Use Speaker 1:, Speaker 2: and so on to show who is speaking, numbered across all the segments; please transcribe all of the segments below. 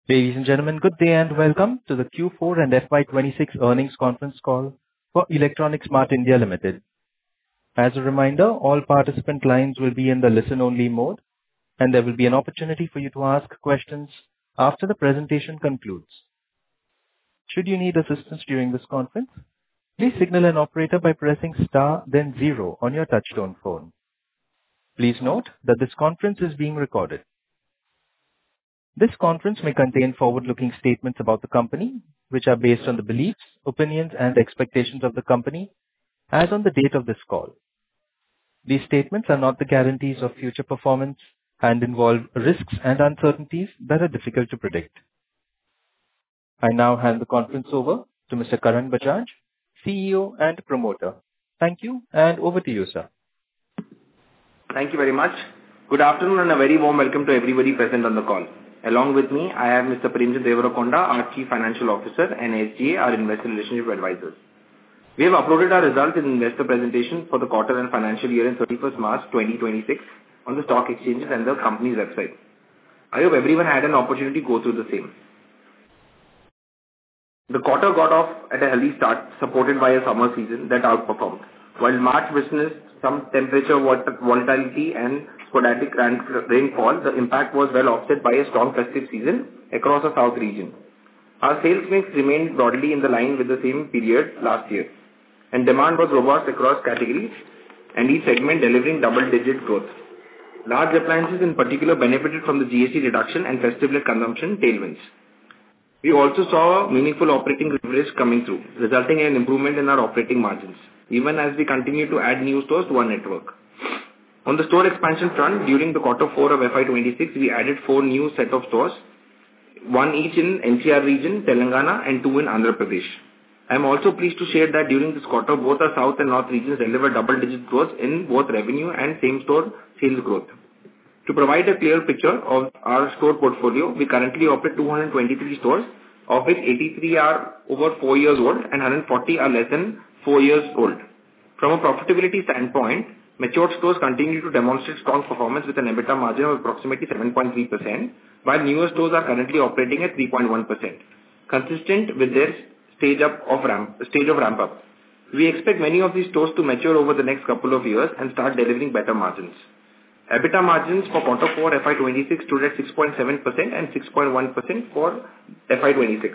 Speaker 1: Ladies and gentlemen, good day and welcome to the Q4 and FY26 earnings conference call for Electronics Mart India Limited. As a reminder, all participant lines will be in the listen-only mode, and there will be an opportunity for you to ask questions after the presentation concludes. Should you need assistance during this conference, please signal an operator by pressing star then zero on your touchtone phone. Please note that this conference is being recorded. This conference may contain forward-looking statements about the company, which are based on the beliefs, opinions, and expectations of the company as on the date of this call. These statements are not the guarantees of future performance and involve risks and uncertainties that are difficult to predict. I now hand the conference over to Mr. Karan Bajaj, CEO and promoter. Thank you, and over to you, sir.
Speaker 2: Thank you very much. Good afternoon and a very warm welcome to everybody present on the call. Along with me, I have Mr. Premchand Devarakonda, our Chief Financial Officer, and SGA, our Investor Relationship Advisors. We have uploaded our results in investor presentation for the quarter and financial year in 31st March 2026 on the stock exchanges and the company's website. I hope everyone had an opportunity to go through the same. The quarter got off at a healthy start, supported by a summer season that outperformed. While March witnessed some temperature volatility and sporadic rainfall, the impact was well offset by a strong festive season across the south region. Our sales mix remained broadly in the line with the same period last year, and demand was robust across categories and each segment delivering double-digit growth. Large appliances in particular benefited from the GST reduction and festive-led consumption tailwinds. We also saw meaningful operating leverage coming through, resulting in an improvement in our operating margins, even as we continue to add new stores to our network. On the store expansion front, during the quarter 4 of FY26, we added 4 new set of stores, 1 each in NCR region, Telangana, and 2 in Andhra Pradesh. I am also pleased to share that during this quarter, both our south and north regions delivered double-digit growth in both revenue and same-store sales growth. To provide a clear picture of our store portfolio, we currently operate 223 stores, of which 83 are over 4 years old and 140 are less than 4 years old. From a profitability standpoint, matured stores continue to demonstrate strong performance with an EBITDA margin of approximately 7.3%, while newer stores are currently operating at 3.1%, consistent with their stage of ramp-up. We expect many of these stores to mature over the next couple of years and start delivering better margins. EBITDA margins for quarter 4 FY26 stood at 6.7% and 6.1% for FY26.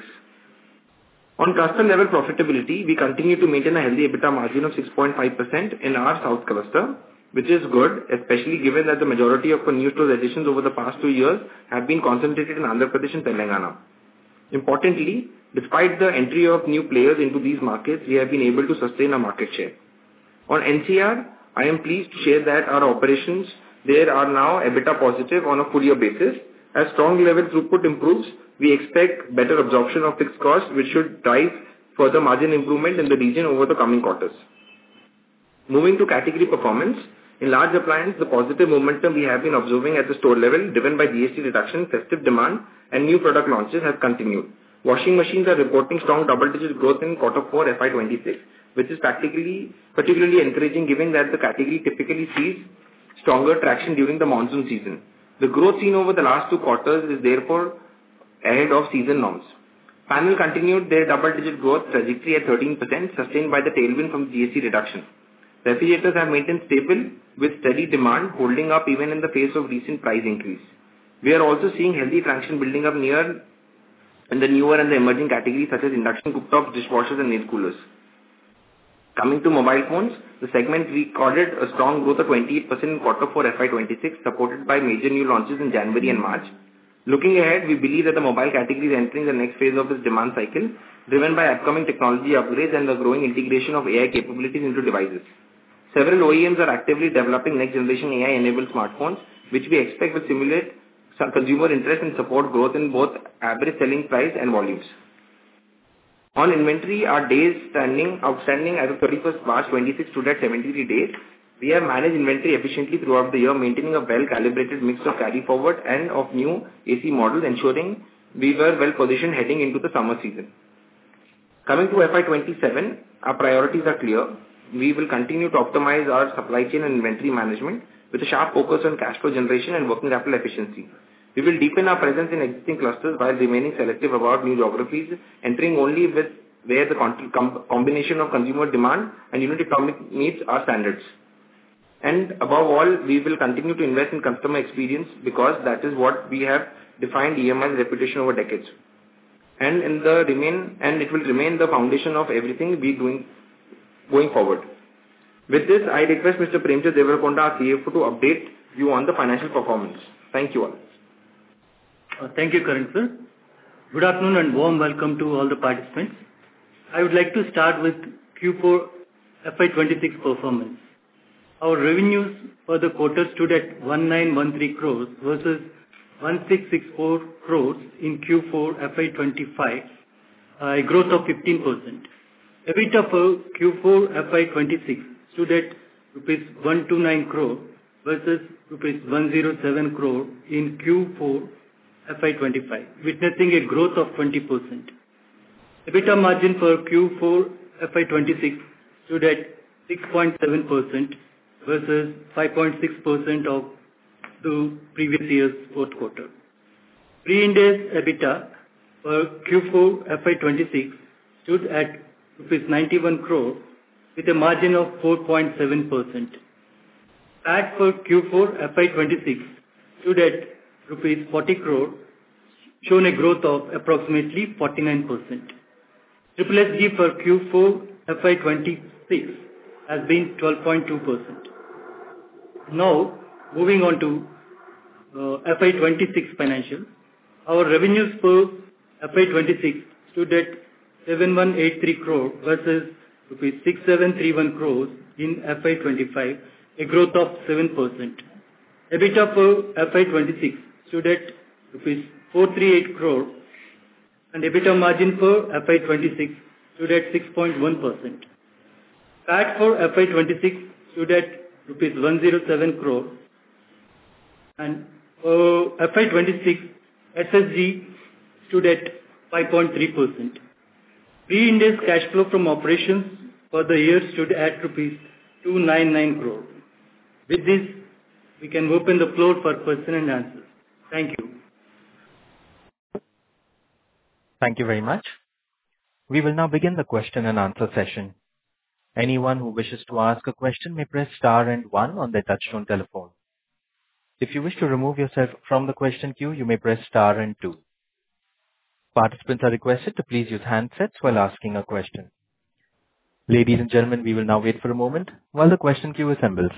Speaker 2: On cluster level profitability, we continue to maintain a healthy EBITDA margin of 6.5% in our south cluster, which is good, especially given that the majority of our new store additions over the past 2 years have been concentrated in Andhra Pradesh and Telangana. Importantly, despite the entry of new players into these markets, we have been able to sustain our market share. On NCR, I am pleased to share that our operations there are now EBITDA positive on a full year basis. As strong level throughput improves, we expect better absorption of fixed costs, which should drive further margin improvement in the region over the coming quarters. Moving to category performance, in large appliance, the positive momentum we have been observing at the store level, driven by GST reduction, festive demand, and new product launches, has continued. Washing machines are reporting strong double-digit growth in quarter 4 FY26, which is particularly encouraging given that the category typically sees stronger traction during the monsoon season. The growth seen over the last 2 quarters is therefore ahead of season norms. Panel continued their double-digit growth trajectory at 13%, sustained by the tailwind from GST reduction. Refrigerators have maintained stable with steady demand holding up even in the face of recent price increase. We are also seeing healthy traction building up in the newer and the emerging categories such as induction cooktops, dishwashers, and air coolers. Coming to mobile phones, the segment recorded a strong growth of 28% in quarter 4 FY26, supported by major new launches in January and March. Looking ahead, we believe that the mobile category is entering the next phase of its demand cycle, driven by upcoming technology upgrades and the growing integration of AI capabilities into devices. Several OEMs are actively developing next-generation AI-enabled smartphones, which we expect will stimulate some consumer interest and support growth in both average selling price and volumes. On inventory, our days outstanding as of 31st March 26 stood at 73 days. We have managed inventory efficiently throughout the year, maintaining a well-calibrated mix of carry forward and of new AC models, ensuring we were well positioned heading into the summer season. Coming to FY27, our priorities are clear. We will continue to optimize our supply chain and inventory management with a sharp focus on cash flow generation and working capital efficiency. We will deepen our presence in existing clusters while remaining selective about new geographies, entering only with where the combination of consumer demand and unit economic meets our standards. And above all, we will continue to invest in customer experience because that is what we have defined EMI's reputation over decades. And it will remain the foundation of everything we doing going forward. With this, I request Mr. Premchand Devarakonda, our CFO, to update you on the financial performance. Thank you all.
Speaker 3: Thank you, Karan sir. Good afternoon and warm welcome to all the participants. I would like to start with Q4 FY26 performance. Our revenues for the quarter stood at 1913 crores versus 1664 crores in Q4 FY25, a growth of 15%. EBITDA for Q4 FY26 stood at rupees 129 crore versus rupees 107 crore in Q4 FY25, witnessing a growth of 20%. EBITDA margin for Q4 FY26 stood at 6.7% versus 5.6% of the previous year's fourth quarter. Pre-Ind AS EBITDA for Q4 FY26 stood at rupees 91 crore with a margin of 4.7%. PAT for Q4 FY26 stood at rupees 40 crore, shown a growth of approximately 49%. SSG for Q4 FY26 has been 12.2%. Now, moving on to FY26 financials. Our revenues for FY26 stood at 7183 crore versus rupees 6731 crores in FY25, a growth of 7%. EBITDA for FY26 stood at rupees 438 crore and EBITDA margin for FY26 stood at 6.1%. PAT for FY26 stood at rupees 107 crore and for FY26 SSG stood at 5.3%. Pre-Ind AS cash flow from operations for the year stood at rupees 299 crore. With this, we can open the floor for question and answers. Thank you.
Speaker 1: Thank you very much. We will now begin the question and answer session. Anyone who wishes to ask a question may press star and 1 on their touchtone telephone. If you wish to remove yourself from the question queue, you may press star and 2. Participants are requested to please use handsets while asking a question. Ladies and gentlemen, we will now wait for a moment while the question queue assembles.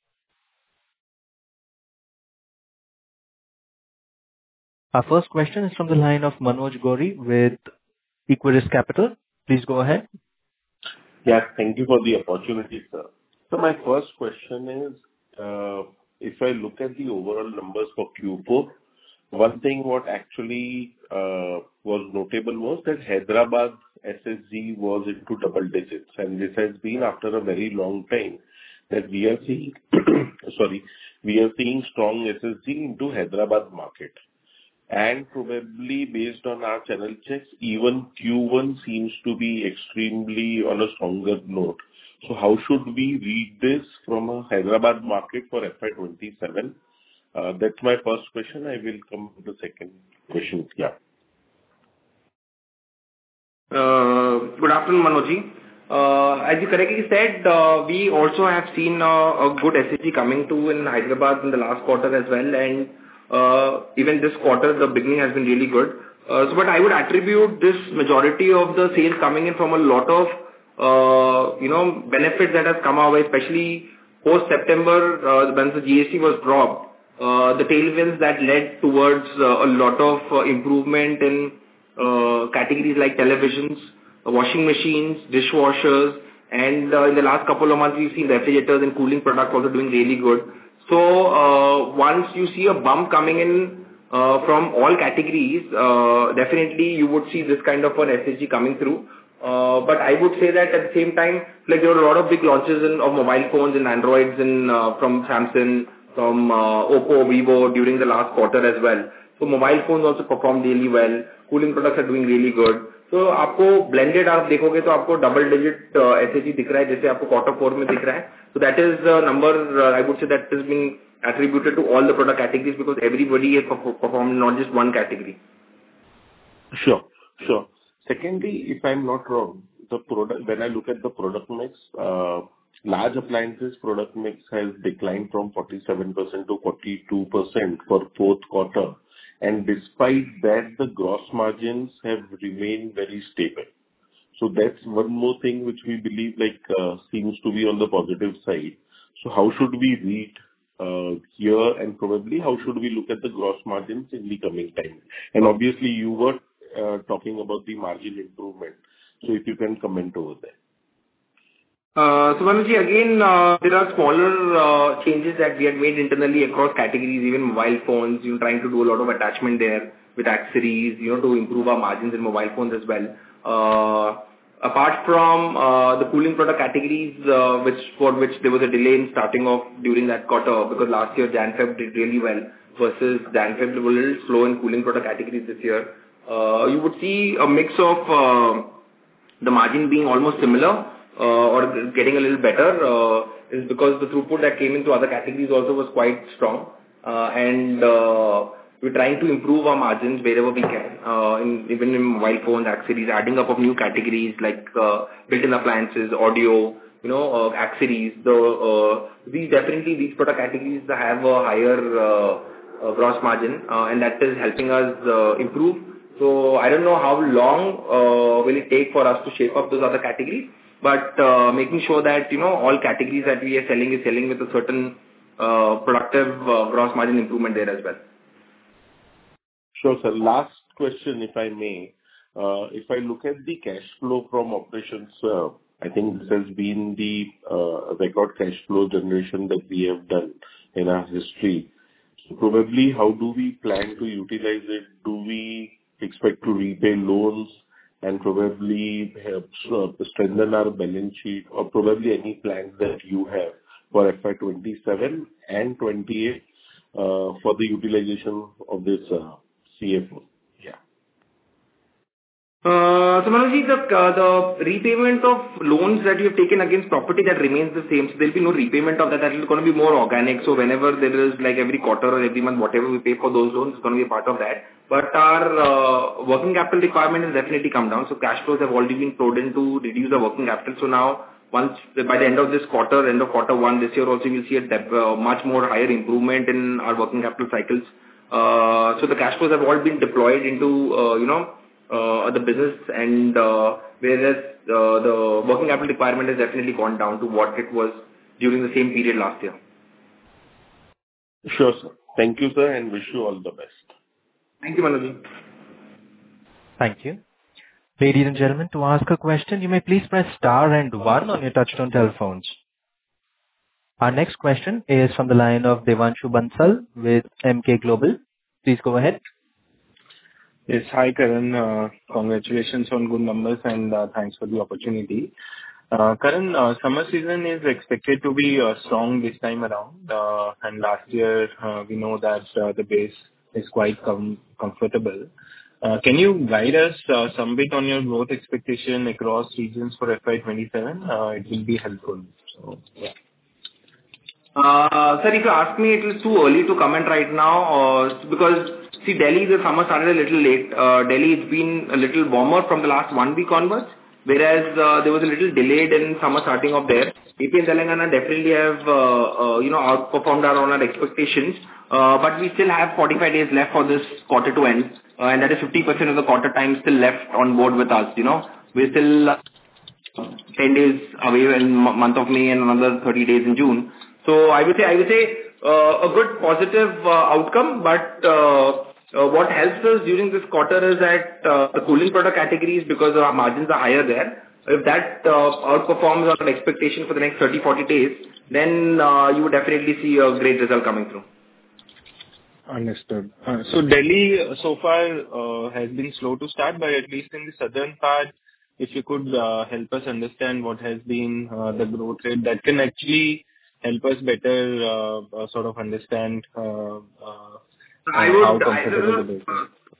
Speaker 1: Our first question is from the line of Manoj Gori with Equirus Capital. Please go ahead.
Speaker 4: Yeah, thank you for the opportunity, sir. So my first question is, if I look at the overall numbers for Q4, one thing what actually was notable was that Hyderabad SSG was into double digits, and this has been after a very long time that we are seeing, strong SSG into Hyderabad market. And probably based on our channel checks, even Q1 seems to be extremely on a stronger note. So how should we read this from a Hyderabad market for FY27? That's my first question. I will come to the second question. Yeah.
Speaker 2: Good afternoon, Manojji. As you correctly said, we also have seen a good SSG coming to in Hyderabad in the last quarter as well, and even this quarter, the beginning has been really good. But I would attribute this majority of the sales coming in from a lot of, benefits that has come our way, especially post-September, when the GST was dropped. The tailwinds that led towards a lot of improvement in categories like televisions, washing machines, dishwashers, and in the last couple of months, we've seen refrigerators and cooling products also doing really good. So once you see a bump coming in from all categories, definitely you would see this kind of an SSG coming through. But I would say that at the same time, like there were a lot of big launches of mobile phones and Androids from Samsung, from Oppo, Vivo during the last quarter as well. So mobile phones also performed really well. Cooling products are doing really good. So आपको blended आप देखोगे तो आपको double digit SSG दिख रहा है जैसे आपको quarter 4 में दिख रहा है. So that is the number I would say that has been attributed to all the product categories because everybody has performed, not just one category.
Speaker 4: Sure. Secondly, if I'm not wrong, when I look at the product mix, large appliances product mix has declined from 47% to 42% for fourth quarter, and despite that, the gross margins have remained very stable. So that's one more thing which we believe seems to be on the positive side. So how should we read here, and probably how should we look at the gross margins in the coming time? And obviously, you were talking about the margin improvement. So if you can comment over there.
Speaker 2: So Manoj, again, there are smaller changes that we had made internally across categories, even mobile phones, trying to do a lot of attachment there with accessories, to improve our margins in mobile phones as well. Apart from the cooling product categories, for which there was a delay in starting off during that quarter, because last year Jan-Feb did really well versus Jan-Feb was a little slow in cooling product categories this year. You would see a mix of the margin being almost similar or getting a little better is because the throughput that came into other categories also was quite strong. And we're trying to improve our margins wherever we can, even in mobile phones, accessories, adding up of new categories like built-in appliances, audio, accessories. These product categories have a higher gross margin, and that is helping us improve. So I don't know how long will it take for us to shape up those other categories, but making sure that all categories that we are selling is selling with a certain productive gross margin improvement there as well.
Speaker 4: Sure, sir. Last question, if I may. If I look at the cash flow from operations, I think this has been the record cash flow generation that we have done in our history. So probably, how do we plan to utilize it? Do we expect to repay loans and probably strengthen our balance sheet, or probably any plans that you have for FY27 and 28 for the utilization of this CFO? Yeah.
Speaker 2: So Manoj, the repayment of loans that you have taken against property, that remains the same. So there will be no repayment of that. That is going to be more organic. So whenever there is every quarter or every month, whatever we pay for those loans is going to be a part of that. But our working capital requirement has definitely come down. So cash flows have already been poured in to reduce the working capital. So now, by the end of this quarter, end of quarter one this year also, you'll see a much more higher improvement in our working capital cycles. So the cash flows have all been deployed into, the business, and whereas the working capital requirement has definitely gone down to what it was during the same period last year.
Speaker 4: Sure, sir. Thank you, sir, and wish you all the best.
Speaker 2: Thank you, Manoj.
Speaker 1: Thank you. Ladies and gentlemen, to ask a question, you may please press star and 1 on your touchtone telephones. Our next question is from the line of Devanshu Bansal with Emkay Global. Please go ahead.
Speaker 5: Yes. Hi, Karan. Congratulations on good numbers, and thanks for the opportunity. Karan, summer season is expected to be strong this time around. And last year, we know that the base is quite comfortable. Can you guide us some bit on your growth expectation across regions for FY27? It will be helpful. So, yeah.
Speaker 2: Sir, if you ask me, it is too early to comment right now because, see, Delhi, the summer started a little late. Delhi, it's been a little warmer from the last 1 week onwards, whereas there was a little delayed in summer starting off there. AP and Telangana definitely have, outperformed our expectations. But we still have 45 days left for this quarter to end, and that is 50% of the quarter time still left on board with us. We're still 10 days away in month of May and another 30 days in June. So I would say a good positive outcome, but what helps us during this quarter is that the cooling product categories, because our margins are higher there, if that outperforms our expectation for the next 30-40 days, then you would definitely see a great result coming through.
Speaker 5: Understood. So Delhi so far has been slow to start, but at least in the southern part, if you could help us understand what has been the growth rate, that can actually help us better sort of understand how comfortable it is.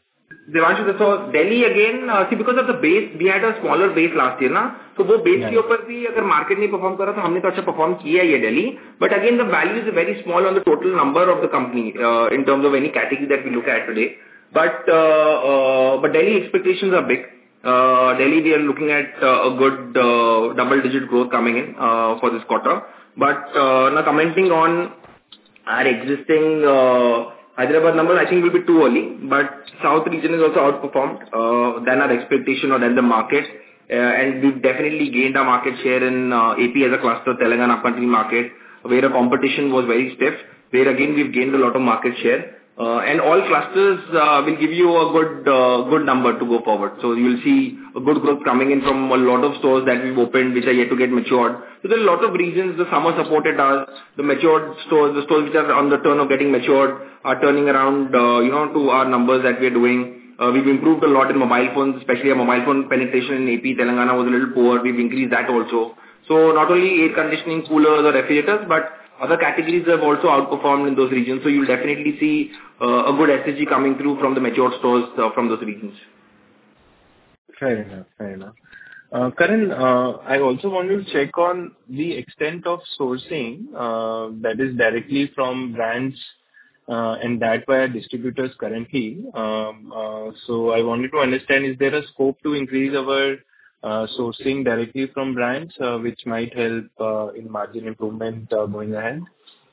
Speaker 2: Devanshu, so Delhi again, see because of the base, we had a smaller base last year, na? So वो base के ऊपर भी अगर market नहीं perform कर रहा तो हमने तो अच्छा perform किया ही है Delhi. But again, the value is very small on the total number of the company in terms of any category that we look at today. But Delhi expectations are big. Delhi, we are looking at a good double-digit growth coming in for this quarter. But now commenting on our existing Hyderabad numbers, I think will be too early. But South region is also outperformed than our expectation or than the market. And we've definitely gained our market share in AP as a cluster, Telangana upcountry market, where the competition was very stiff, where again we've gained a lot of market share. And all clusters will give you a good number to go forward. So you will see a good growth coming in from a lot of stores that we've opened, which are yet to get matured. So there are a lot of reasons. The summer supported us. The matured stores, the stores which are on the turn of getting matured, are turning around, to our numbers that we are doing. We've improved a lot in mobile phones, especially our mobile phone penetration in AP, Telangana was a little poor. We've increased that also. So not only air conditioning, coolers or refrigerators, but other categories have also outperformed in those regions. So you'll definitely see a good SSG coming through from the matured stores from those regions.
Speaker 5: Fair enough. Karan, I also wanted to check on the extent of sourcing that is directly from brands and that via distributors currently. So I wanted to understand, is there a scope to increase our sourcing directly from brands, which might help in margin improvement going ahead?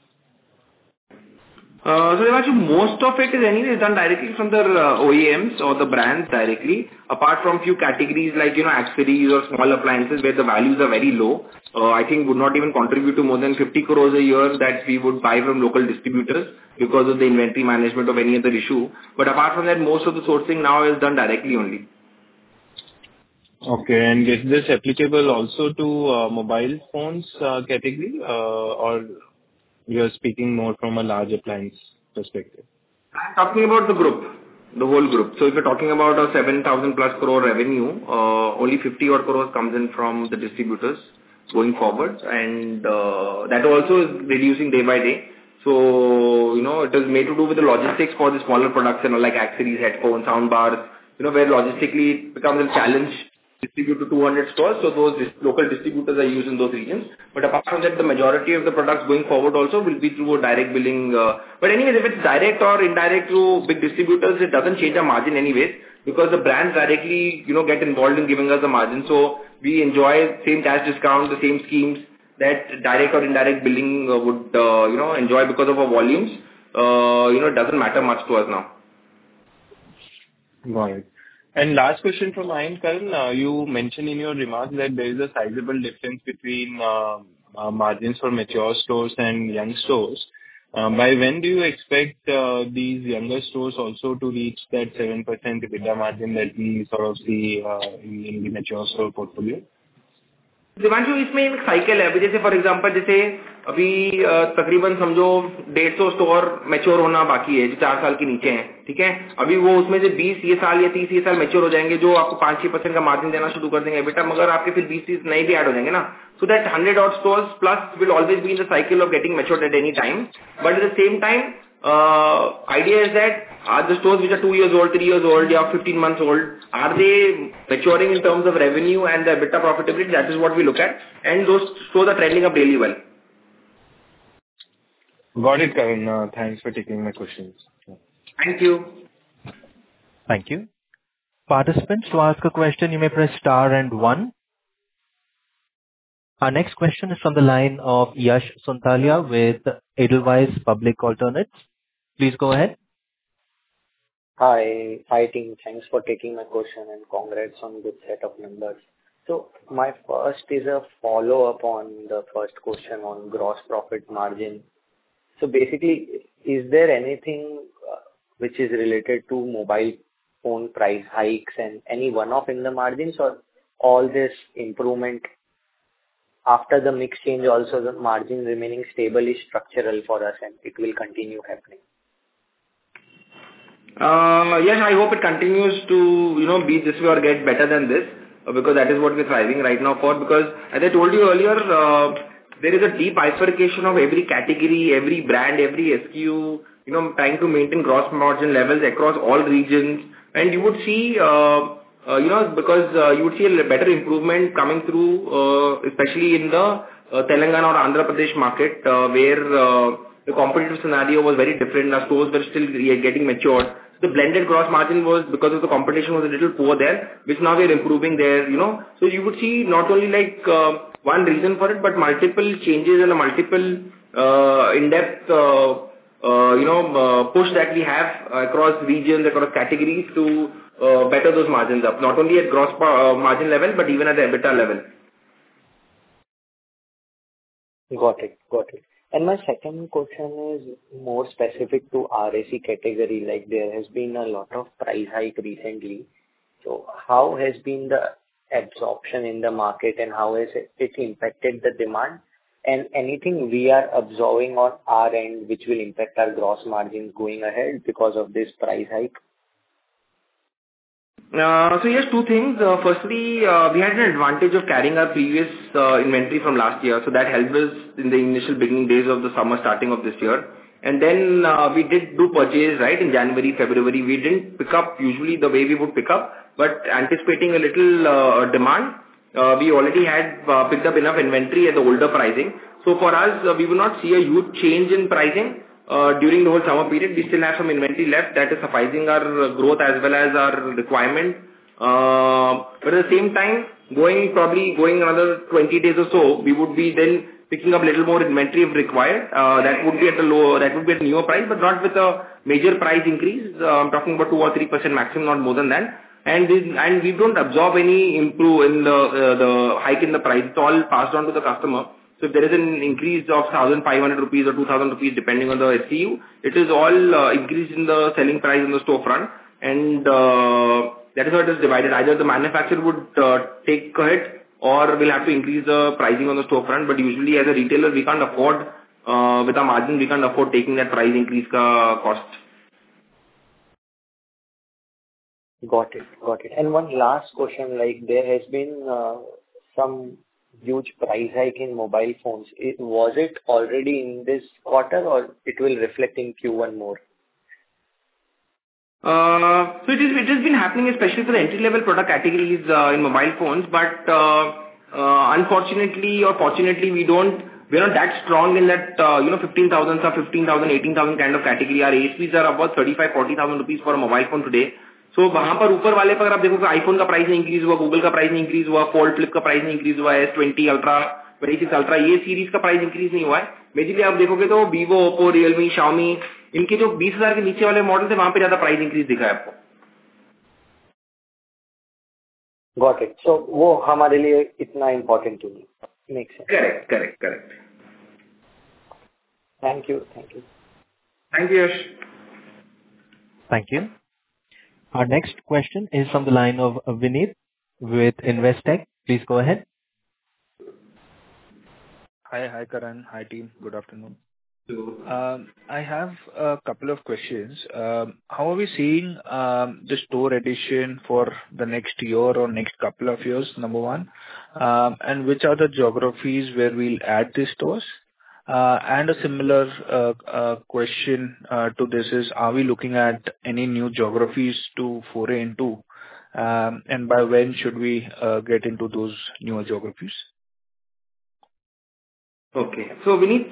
Speaker 2: So Devanshu, most of it is anyway done directly from the OEMs or the brands directly, apart from few categories like, accessories or small appliances where the values are very low. I think would not even contribute to more than 50 crores a year that we would buy from local distributors because of the inventory management of any other issue. But apart from that, most of the sourcing now is done directly only.
Speaker 5: Okay, and is this applicable also to mobile phones category or you are speaking more from a large appliance perspective?
Speaker 2: I'm talking about the group, the whole group. So if you're talking about a 7,000 plus crore revenue, only 50 odd crores comes in from the distributors going forward, and that also is reducing day by day. So, it is made to do with the logistics for the smaller products, like accessories, headphones, sound bars, where logistically it becomes a challenge distribute to 200 stores, so those local distributors are used in those regions. But apart from that, the majority of the products going forward also will be through a direct billing. But anyways, if it's direct or indirect through big distributors, it doesn't change our margin anyways, because the brands directly, get involved in giving us the margin. So we enjoy same cash discount, the same schemes that direct or indirect billing would, enjoy because of our volumes. It doesn't matter much to us now.
Speaker 5: Got it. And last question from my end, Karan, you mentioned in your remarks that there is a sizable difference between margins for mature stores and young stores. By when do you expect these younger stores also to reach that 7% EBITDA margin that we sort of see in the mature store portfolio?
Speaker 2: Devanshu, इसमें एक cycle है. अभी जैसे for example जैसे अभी तकरीबन समझो 150 store mature होना बाकी है जो 4 साल के नीचे हैं, ठीक है. अभी वो उसमें से 20 ये साल या 30 ये साल मैच्योर हो जाएंगे जो आपको 5-6% का मार्जिन देना शुरू कर देंगे बेटा, मगर आपके फिर 20-30 नए भी ऐड हो जाएंगे ना. So that 100 odd stores plus will always be in the cycle of getting matured at any time. But at the same time, idea is that are the stores which are 2 years old, 3 years old, or 15 months old, are they maturing in terms of revenue and the EBITDA profitability? That is what we look at, and those stores are trending up really well.
Speaker 5: Got it, Karan. Thanks for taking my questions.
Speaker 2: Thank you.
Speaker 1: Thank you. Participants, to ask a question, you may press star and 1. Our next question is from the line of Yash Sontalia with Edelweiss Public Alternates. Please go ahead.
Speaker 6: Hi team. Thanks for taking my question and congrats on good set of numbers. So my first is a follow-up on the first question on gross profit margin. So basically, is there anything which is related to mobile phone price hikes and any one-off in the margins, or all this improvement after the mix change also the margin remaining stable is structural for us and it will continue happening?
Speaker 2: Yes, I hope it continues to, be this way or get better than this, because that is what we're thriving right now for. Because as I told you earlier, there is a deep bifurcation of every category, every brand, every SKU, trying to maintain gross margin levels across all regions, And you would see, because you would see a better improvement coming through, especially in the Telangana or Andhra Pradesh market, where the competitive scenario was very different. Our stores were still getting matured. The blended gross margin was, because of the competition, was a little poor there, which now we are improving there, So you would see not only like one reason for it, but multiple changes and a multiple in-depth push that we have across regions, across categories to better those margins up, not only at gross margin level, but even at the EBITDA level.
Speaker 6: Got it. And my second question is more specific to RAC category. Like there has been a lot of price hike recently. So how has been the absorption in the market and how has it impacted the demand? And anything we are absorbing on our end which will impact our gross margins going ahead because of this price hike?
Speaker 2: So yes, two things. Firstly, we had an advantage of carrying our previous inventory from last year. So that helped us in the initial beginning days of the summer starting of this year. And then we did do purchase, right, in January, February. We didn't pick up usually the way we would pick up, but anticipating a little demand, we already had picked up enough inventory at the older pricing. So for us, we will not see a huge change in pricing. During the whole summer period, we still have some inventory left that is sufficing our growth as well as our requirement. But at the same time, going another 20 days or so, we would be then picking up a little more inventory if required. That would be at a newer price, but not with a major price increase. I'm talking about 2 or 3% maximum, not more than that. And we don't absorb any improve in the hike in the price. It's all passed on to the customer. So if there is an increase of 1,500 rupees or 2,000 rupees depending on the SKU, it is all increase in the selling price in the storefront, and that is how it is divided. Either the manufacturer would take a hit or will have to increase the pricing on the storefront. But usually as a retailer, we can't afford, with our margin, we can't afford taking that price increase cost.
Speaker 6: Got it. And one last question, like there has been some huge price hike in mobile phones. Was it already in this quarter or it will reflect in Q1 more?
Speaker 2: So it has been happening especially for the entry-level product categories in mobile phones, but unfortunately or fortunately we're not that strong in that 15,000 or 15,000, 18,000 kind of category. Our ASPs are about 35,000-40,000 rupees for a mobile phone today. So वहाँ पर ऊपर वाले पर आप देखोगे iPhone का price नहीं increase हुआ, गूगल का प्राइस नहीं इंक्रीज हुआ, फोल्ड फ्लिप का प्राइस नहीं इंक्रीज हुआ, S20 अल्ट्रा, 26 अल्ट्रा, ये सीरीज का प्राइस इंक्रीज नहीं हुआ है. बेसिकली आप देखोगे तो वीवो, ओप्पो, रियलमी, शाओमी, इनके जो 20,000 के नीचे वाले मॉडल थे वहाँ पे ज्यादा प्राइस इंक्रीज दिखा है आपको.
Speaker 6: Got it. So वो हमारे लिए इतना important नहीं. Makes sense.
Speaker 2: Correct.
Speaker 6: Thank you.
Speaker 2: Thank you, Yash.
Speaker 1: Thank you. Our next question is from the line of Vineet with Investec. Please go ahead.
Speaker 7: Hi Karan. Hi team. Good afternoon. I have a couple of questions. How are we seeing the store addition for the next year or next couple of years, number one? And which are the geographies where we'll add these stores? And a similar question to this is, are we looking at any new geographies to foray into? And by when should we get into those newer geographies?
Speaker 2: Okay. So Vineet,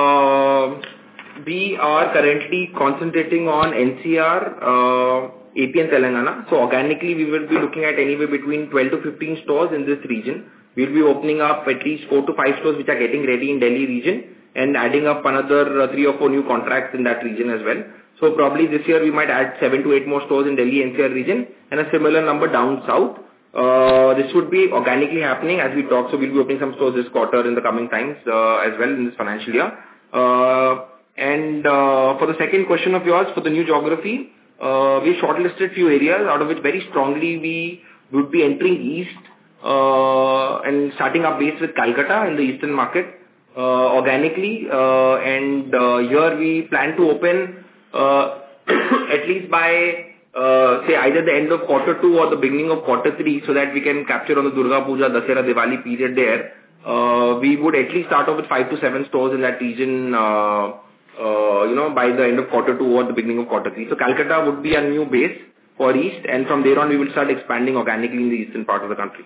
Speaker 2: we are currently concentrating on NCR, AP and Telangana. So organically we will be looking at anywhere between 12 to 15 stores in this region. We'll be opening up at least 4 to 5 stores which are getting ready in Delhi region, and adding up another 3 or 4 new contracts in that region as well. So probably this year we might add 7 to 8 more stores in Delhi NCR region and a similar number down south. This would be organically happening as we talk. So we'll be opening some stores this quarter in the coming times as well in this financial year. And for the second question of yours, for the new geography, we shortlisted few areas out of which very strongly we would be entering east and starting our base with Calcutta in the eastern market organically. And here we plan to open at least by say either the end of quarter 2 or the beginning of quarter 3, so that we can capture on the Durga Puja, Dussehra, Diwali period there. We would at least start off with 5 to 7 stores in that region, by the end of quarter 2 or the beginning of quarter 3. So Calcutta would be a new base. for East, and from there on we will start expanding organically in the eastern part of the country.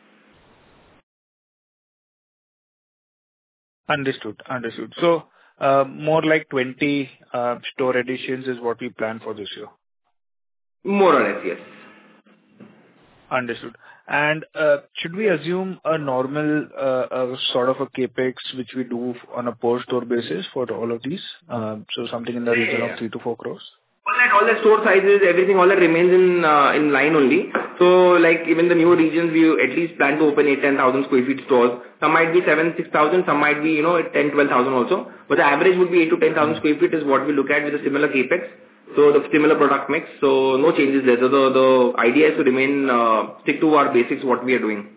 Speaker 7: Understood. So, more like 20 store additions is what we plan for this year?
Speaker 2: More or less, yes.
Speaker 7: Understood. And should we assume a normal sort of a CapEx which we do on a per store basis for all of these? So something in the region of 3 to 4 crores?
Speaker 2: All the store sizes, everything, all that remains in line only. So like even the new regions, we at least plan to open 8-10,000 square feet stores. Some might be 7-6,000, some might be 10-12,000 also. But the average would be 8 to 10,000 square feet is what we look at with a similar capex. So the similar product mix. So no changes there. So the idea is to remain stick to our basics, what we are doing.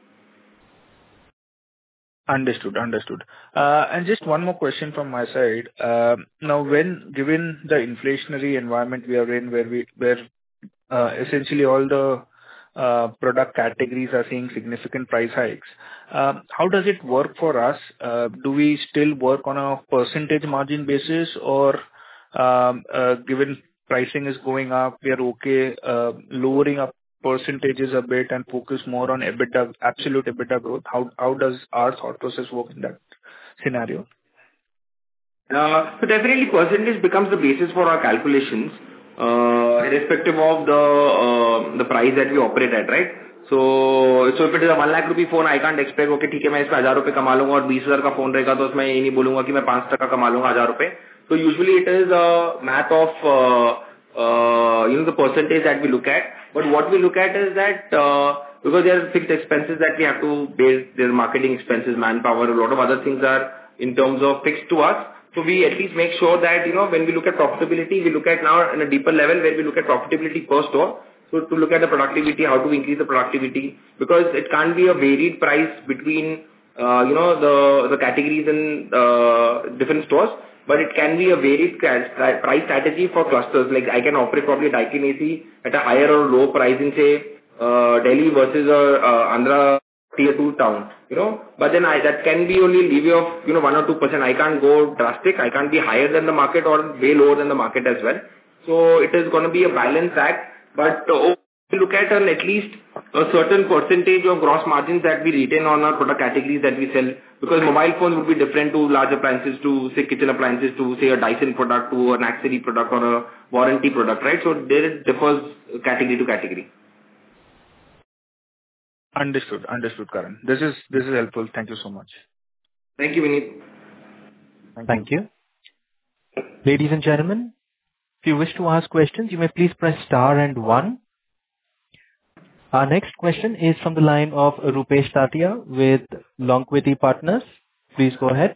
Speaker 7: Understood. And just one more question from my side. Now, given the inflationary environment we are in, where essentially all the product categories are seeing significant price hikes, how does it work for us? Do we still work on a percentage margin basis, or given pricing is going up, we are okay lowering up percentages a bit and focus more on EBITDA, absolute EBITDA growth? How does our thought process work in that scenario?
Speaker 2: So definitely percentage becomes the basis for our calculations, irrespective of the price that we operate at, right? So if it is a 1 lakh rupee phone, I can't expect, okay, ठीक है मैं इसमें 1,000 रुपए कमा लूँगा और 20,000 का phone रहेगा तो उसमें ये नहीं बोलूँगा कि मैं 5% कमा लूँगा 1,000 रुपए. So usually it is a math of the percentage that we look at. But what we look at is that because there are fixed expenses that we have to base, their marketing expenses, manpower, a lot of other things are in terms of fixed to us. So we at least make sure that when we look at profitability, we look at now in a deeper level where we look at profitability per store. So to look at the productivity, how to increase the productivity, because it can't be a varied price between the categories in different stores. But it can be a varied price strategy for clusters. Like I can operate probably Daikin AC at a higher or low price in say Delhi versus Andhra tier 2 town. But then that can be only leeway of 1 or 2%. I can't go drastic. I can't be higher than the market or way lower than the market as well. So it is going to be a balanced act. But we look at at least a certain percentage of gross margins that we retain on our product categories that we sell. Because mobile phones would be different to large appliances, to say kitchen appliances, to say a Dyson product, to an Axery product or a warranty product, right? So there it differs category to category.
Speaker 7: Understood, Karan. This is helpful. Thank you so much.
Speaker 2: Thank you, Vineet.
Speaker 1: Thank you. Ladies and gentlemen, if you wish to ask questions, you may please press star and 1. Our next question is from the line of Rupesh Tatia with Longquity Partners. Please go ahead.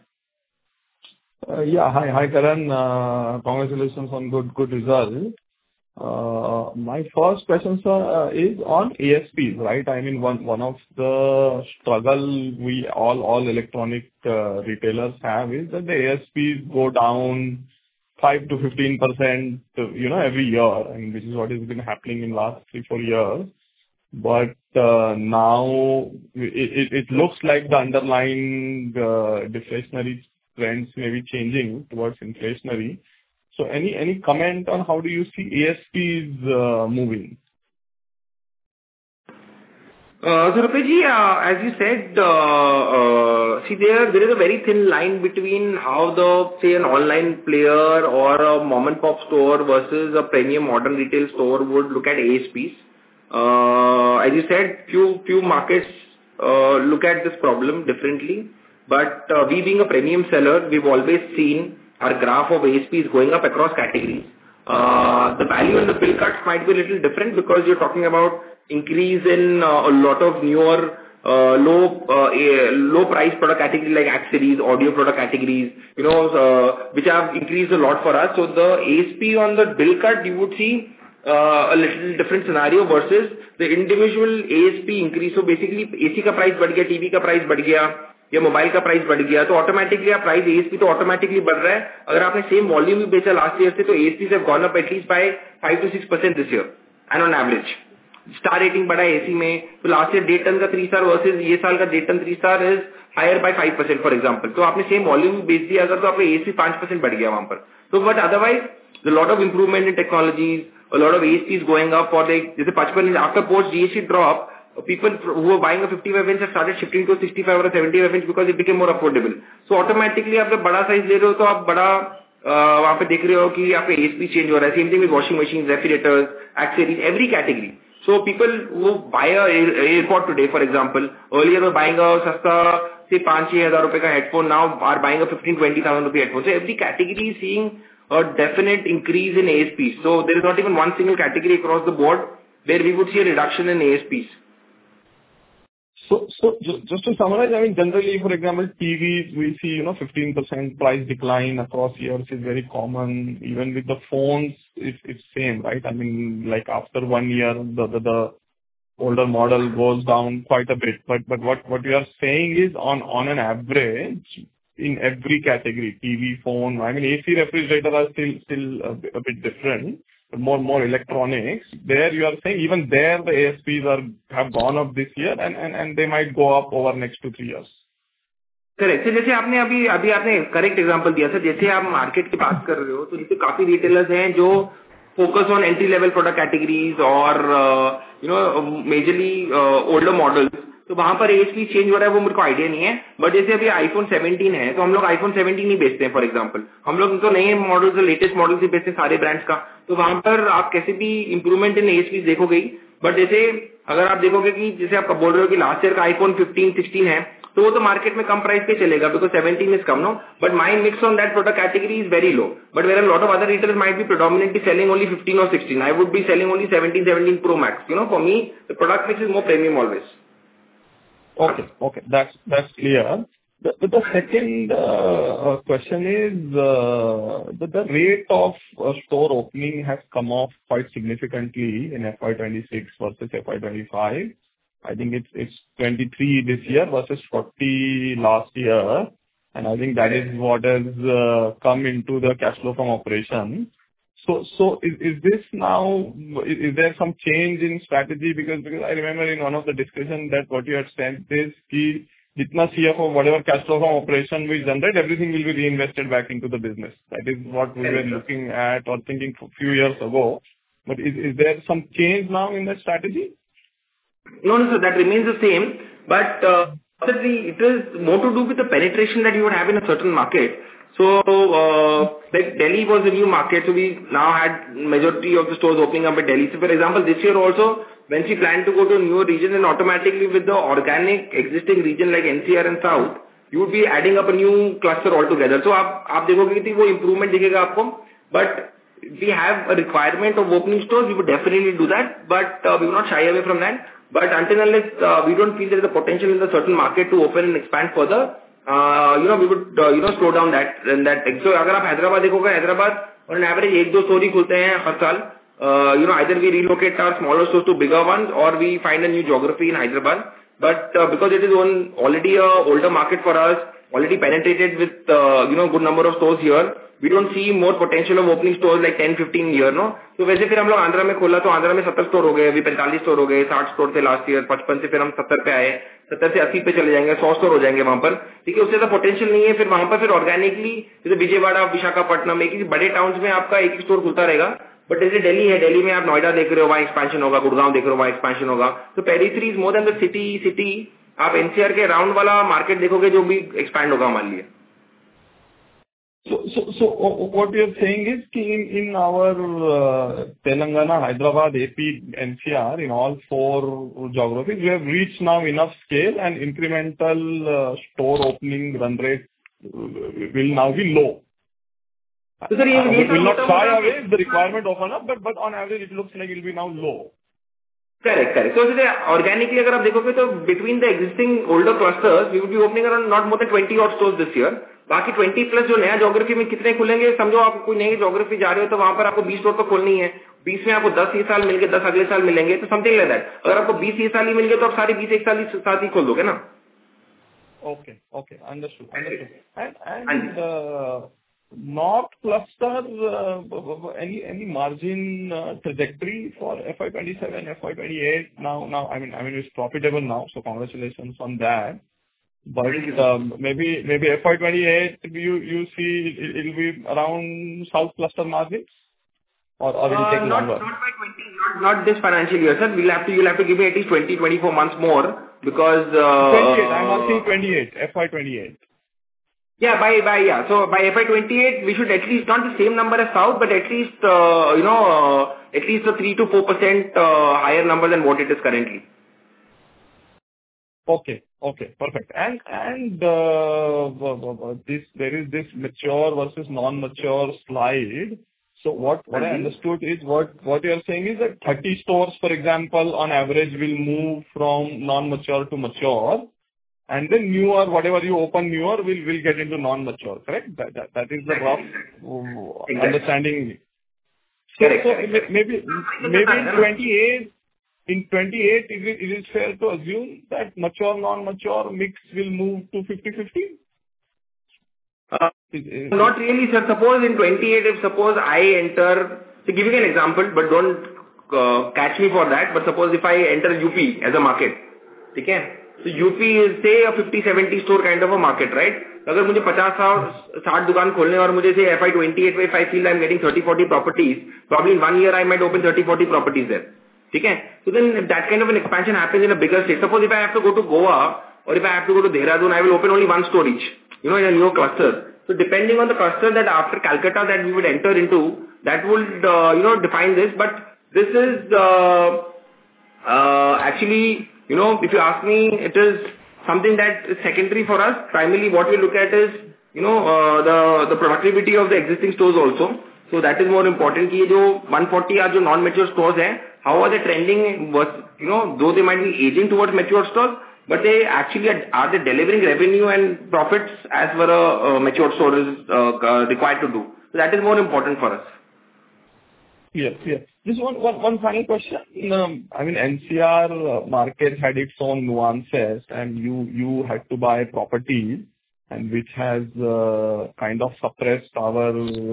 Speaker 8: Hi Karan. Congratulations on good result. My first question, sir, is on ASPs, right? I mean, one of the struggle we all electronic retailers have is that the ASPs go down 5 to 15%, every year. I mean, which is what has been happening in last 3-4 years. But now it looks like the underlying deflationary trends may be changing towards inflationary. So any comment on how do you see ASPs moving?
Speaker 2: So Rupesh, as you said, see there is a very thin line between how say an online player or a mom and pop store versus a premium modern retail store would look at ASPs. As you said, few markets look at this problem differently. But we being a premium seller, we've always seen our graph of ASPs going up across categories. The value in the bill cuts might be a little different because you're talking about increase in a lot of newer low price product categories like accessories, audio product categories, which have increased a lot for us. So the ASP on the bill cut, you would see a little different scenario versus the individual ASP increase. So basically AC का price बढ़ गया, TV का price बढ़ गया, या mobile का price बढ़ गया तो ऑटोमेटिकली आप प्राइस ASP तो ऑटोमेटिकली बढ़ रहा है. अगर आपने सेम वॉल्यूम भी बेचा लास्ट ईयर से तो ASPs have gone up at least by 5 to 6% this year and on average. Star rating बढ़ा है AC में तो लास्ट ईयर 1.5 टन का 3 स्टार वर्सेज ये साल का 1.5 ton 3 star is higher by 5% for example. तो आपने सेम वॉल्यूम बेच दिया अगर तो आपका ASP 5% बढ़ गया वहां पर. तो but otherwise There's a lot of improvement in technologies, a lot of ASPs going up for like, जैसे 55 inch after post GST drop, people who were buying a 55 inch have started shifting to 65 or a 75 inch because it became more affordable. So automatically आप जब बड़ा size ले रहे हो तो आप बड़ा वहाँ पे देख रहे हो कि आपका ASP change हो रहा है. Same thing with washing machines, refrigerators, accessories, every category. So people who buy a AirPod today, for example, earlier were buying a सस्ता say 5-6 हजार रुपए का headphone, now are buying a 15-20,000 rupee headphone. So every category is seeing a definite increase in ASPs. So there is not even one single category across the board where we would see a reduction in ASPs.
Speaker 8: So just to summarize, I mean, generally, for example, TVs, we see, 15% price decline across years is very common. Even with the phones, it's same, right? I mean, like after 1 year, the older model goes down quite a bit. But what you are saying is on an average, in every category, TV, phone, I mean, AC, refrigerator are still a bit different. More electronics. There you are saying even there the ASPs have gone up this year and they might go up over next 2-3 years.
Speaker 2: Correct. जैसे आपने अभी आपने correct example दिया sir. जैसे आप market की बात कर रहे हो तो जैसे काफी रिटेलर्स हैं जो focus on entry level product categories और मेजरली ओल्डर मॉडल्स. तो वहां पर एएसपी चेंज हो रहा है वो मेरे को आइडिया नहीं है. बट जैसे अभी आईफोन 17 है तो हम लोग आईफोन 17 ही बेचते हैं. फॉर एग्जांपल हम लोग तो नए मॉडल्स, लेटेस्ट मॉडल्स ही बेचते हैं सारे ब्रांड्स का. तो वहां पर आप कैसे भी इंप्रूवमेंट इन एएसपी देखोगे. बट जैसे अगर आप देखोगे कि जैसे आप बोल रहे हो कि लास्ट ईयर का आईफोन 15-16 है तो वो तो मार्केट में कम प्राइस पे चलेगा बिकॉज 17 इज कम, no. But my mix on that product category is very low. But where lot of other retailers might be predominantly selling only 15 or 16. I would be selling only 17 Pro Max. For me the product mix is more premium always.
Speaker 8: Okay, that's clear. The second question is the rate of store opening has come off quite significantly in FY26 versus FY25. I think it's 23 this year versus 40 last year, and I think that is what has come into the cash flow from operation. So is this now, is there some change in strategy? Because I remember in one of the discussions that what you had said is कि जितना CFO, whatever cash flow from operation we generate, everything will be reinvested back into the business. That is what we were looking at or thinking a few years ago. But is there some change now in that strategy?
Speaker 2: No, sir, that remains the same. But it is more to do with the penetration that you would have in a certain market. So, like Delhi was a new market, so we now had majority of the stores opening up in Delhi. So, for example, this year also, when we plan to go to a newer region, then automatically with the organic existing region like NCR and South, you would be adding up a new cluster altogether. So, आप देखोगे कि वो improvement दिखेगा आपको. But if we have a requirement of opening stores, we would definitely do that. But we will not shy away from that. But until unless we don't feel there is a potential in the certain market to open and expand further, we would slow down that. So अगर आप हैदराबाद देखोगे, Hyderabad on an average 1-2 store ही खुलते हैं हर साल. Either we relocate our smaller stores to bigger ones or we find a new geography in Hyderabad. But because it is already a older market for us, already penetrated with good number of stores here, we don't see more potential of opening stores like 10-15 year, no. तो वैसे फिर हम लोग आंध्रा में खोला तो आंध्रा में 70 store हो गए, अभी 45 स्टोर हो गए, 60 स्टोर थे लास्ट ईयर, 55 से फिर हम 70 पे आए, 70 से 80 पे चले जाएंगे, 100 स्टोर हो जाएंगे वहां पर. ठीक है, उससे तो पोटेंशियल नहीं है. फिर वहां पर फिर ऑर्गेनिकली जैसे विजयवाड़ा, विशाखापट्टनम, एक बड़े टाउन्स में आपका एक स्टोर खुलता रहेगा. बट जैसे दिल्ली है, दिल्ली में आप नोएडा देख रहे हो, वहाँ एक्सपेंशन होगा, गुड़गांव देख रहे हो, वहाँ एक्सपेंशन होगा. तो periphery is more than the city. आप एनसीआर के राउंड वाला मार्केट देखोगे जो भी एक्सपैंड होगा मान लिया.
Speaker 8: So what we are saying is in our Telangana, Hyderabad, AP, NCR, in all 4 geographies, we have reached now enough scale and incremental store opening run rate will now be low.
Speaker 2: So sir,
Speaker 8: we will not shy away if the requirement open up, but on average it looks like it will be now low.
Speaker 2: Correct. So organically अगर आप देखोगे तो between the existing older clusters, we would be opening around not more than 20 odd stores this year. बाकी 20 plus जो नया geography में कितने खुलेंगे, समझो आप कोई नई ज्योग्राफी जा रहे हो तो वहां पर आपको 20 स्टोर तो खोलनी है. 20 में आपको 10 ये साल मिल गए, 10 अगले साल मिलेंगे, तो समथिंग लाइक दैट. अगर आपको 20 ये साल ही मिल गए तो आप सारे 20 एक साथ ही खोल दोगे ना.
Speaker 8: Okay, understood. And North cluster, any margin trajectory for FY27, FY28 now? I mean it's profitable now, so congratulations on that. But maybe FY28 you see it will be around South cluster margins. or will it take longer?
Speaker 2: Not by 20, not this financial year, sir. You'll have to give me at least 24 months more because
Speaker 8: 28. I'm asking 28. FY 28.
Speaker 2: Yeah, so by FY 28 we should at least not the same number as South, but at least at least a 3 to 4% higher number than what it is currently.
Speaker 8: Okay, perfect. And there is this mature versus non-mature slide. So what I understood is what you are saying is that 30 stores, for example, on average will move from non-mature to mature, and then newer, whatever you open newer will get into non-mature, correct? That is the rough understanding.
Speaker 2: Correct.
Speaker 8: So maybe in 28, is it fair to assume that mature, non-mature mix will move to 50-50?
Speaker 2: Not really, sir. Suppose in 28, if suppose I enter, to give you an example, but don't catch me for that, but suppose if I enter UP as a market, okay? So UP is say a 50-70 store kind of a market, right? अगर मुझे 50-60 दुकान खोलने और मुझे say FY 28 में if I feel I'm getting 30-40 properties, probably in 1 year I might open 30-40 properties there. Okay? So then if that kind of an expansion happens in a bigger state, suppose if I have to go to Goa or if I have to go to Dehradun, I will open only one store each, in a new cluster. So depending on the cluster that after Calcutta that we would enter into, that would, define this. But this is, actually, if you ask me, it is something that is secondary for us. Primarily what we look at is, the productivity of the existing stores also. So that is more important कि जो 140 are जो non-mature stores हैं, how are they trending? Though they might be aging towards mature stores, but they actually are they delivering revenue and profits as per a mature store is required to do. So that is more important for us.
Speaker 8: Yes. Just one final question. I mean, NCR market had its own nuances, and you had to buy properties, and which has kind of suppressed our,